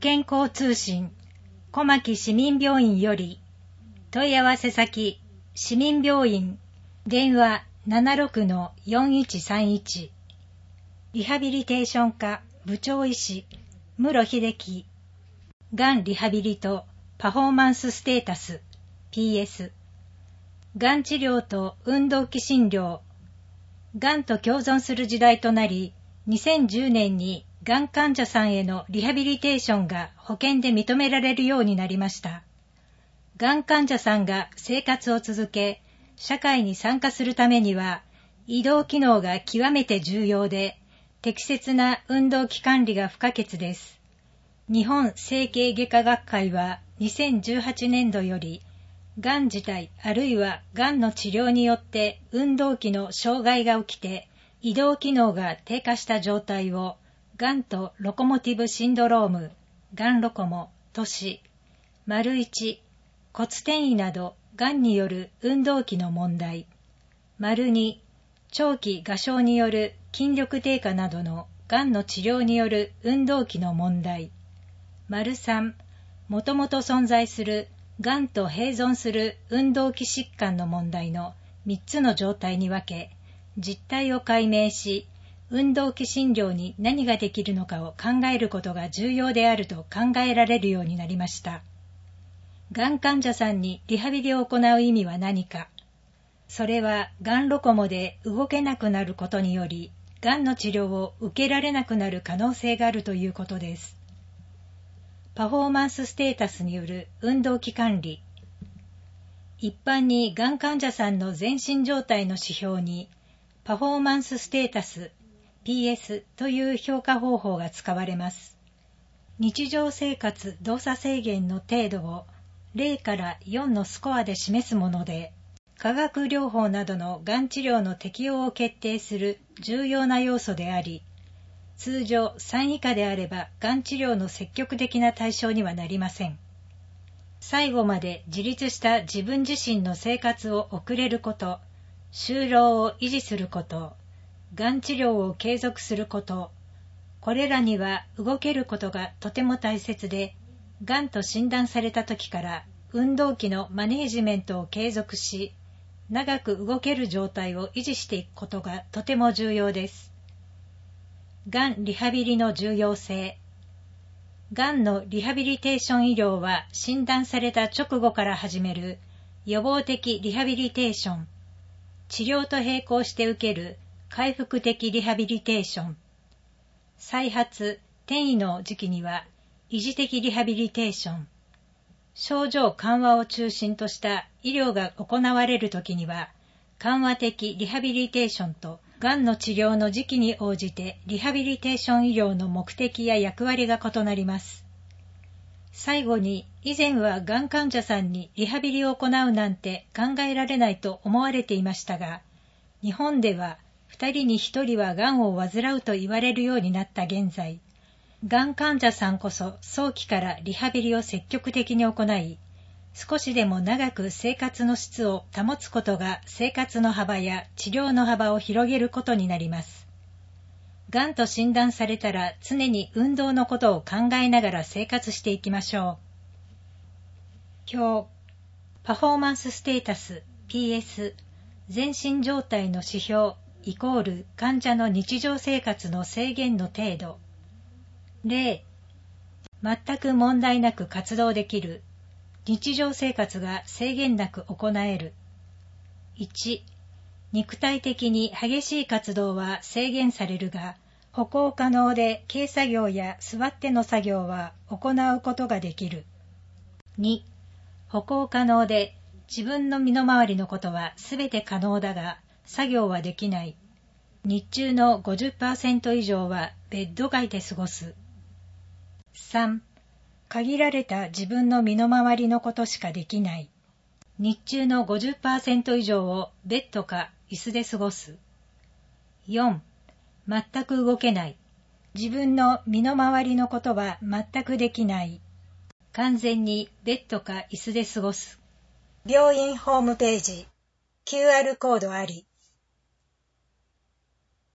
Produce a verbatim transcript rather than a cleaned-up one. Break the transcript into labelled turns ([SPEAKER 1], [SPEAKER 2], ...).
[SPEAKER 1] 健康通信小牧市民病院より、問い合わせ先市民病院電話 ななろくのよんいちさんいち、 リハビリテーション科部長医師室秀樹、がんリハビリとパフォーマンスステータス ピーエス、 がん治療と運動器診療。がんと共存する時代となり、にせんじゅうねんにがん患者さんへのリハビリテーションが保険で認められるようになりました。がん患者さんが生活を続け、社会に参加するためには、移動機能が極めて重要で、適切な運動器管理が不可欠です。日本整形外科学会はにせんじゅうはちねんどより、がん自体あるいはがんの治療によって運動器の障害が起きて移動機能が低下した状態をがんとロコモティブシンドローム、がんロコモ、都市、丸一、骨転移などがんによる運動器の問題、丸二、長期画商による筋力低下などのがんの治療による運動器の問題、丸三、もともと存在するがんと併存する運動器疾患の問題のみっつの状態に分け、実態を解明し、運動器診療に何ができるのかを考えることが重要であると考えられるようになりました。がん患者さんにリハビリを行う意味は何か。それはがんロコモで動けなくなることにより、がんの治療を受けられなくなる可能性があるということです。パフォーマンスステータスによる運動器管理。一般にがん患者さんの全身状態の指標に、パフォーマンスステータス ピーエス という評価方法が使われます。日常生活動作制限の程度をゼロからよんのスコアで示すもので、化学療法などのがん治療の適用を決定する重要な要素であり、通常さん以下であればがん治療の積極的な対象にはなりません。最後まで自立した自分自身の生活を送れること、就労を維持すること、がん治療を継続すること、これらには動けることがとても大切で、がんと診断された時から運動器のマネージメントを継続し、長く動ける状態を維持していくことがとても重要です。がんリハビリの重要性。がんのリハビリテーション医療は診断された直後から始める予防的リハビリテーション、治療と並行して受ける回復的リハビリテーション、再発、転移の時期には維持的リハビリテーション、症状緩和を中心とした医療が行われるときには緩和的リハビリテーションとがんの治療の時期に応じてリハビリテーション医療の目的や役割が異なります。最後に、以前はがん患者さんにリハビリを行うなんて考えられないと思われていましたが、日本ではふたりにひとりはがんを患うと言われるようになった現在、がん患者さんこそ早期からリハビリを積極的に行い、少しでも長く生活の質を保つことが生活の幅や治療の幅を広げることになります。がんと診断されたら常に運動のことを考えながら生活していきましょう。表、パフォーマンスステータス ピーエス、全身状態の指標イコール患者の日常生活の制限の程度。ゼロ、全く問題なく活動できる。日常生活が制限なく行える。いち、肉体的に激しい活動は制限されるが、歩行可能で軽作業や座っての作業は行うことができる。に、歩行可能で自分の身の回りのことはすべて可能だが、作業はできない。日中の ごじゅっパーセント 以上はベッド外で過ごす。さん、限られた自分の身の回りのことしかできない。日中の ごじゅっパーセント 以上をベッドか椅子で過ごす。よん、全く動けない。自分の身の回りのことは全くできない。完全にベッドか椅子で過ごす。病院ホームページ、キューアール コードあり。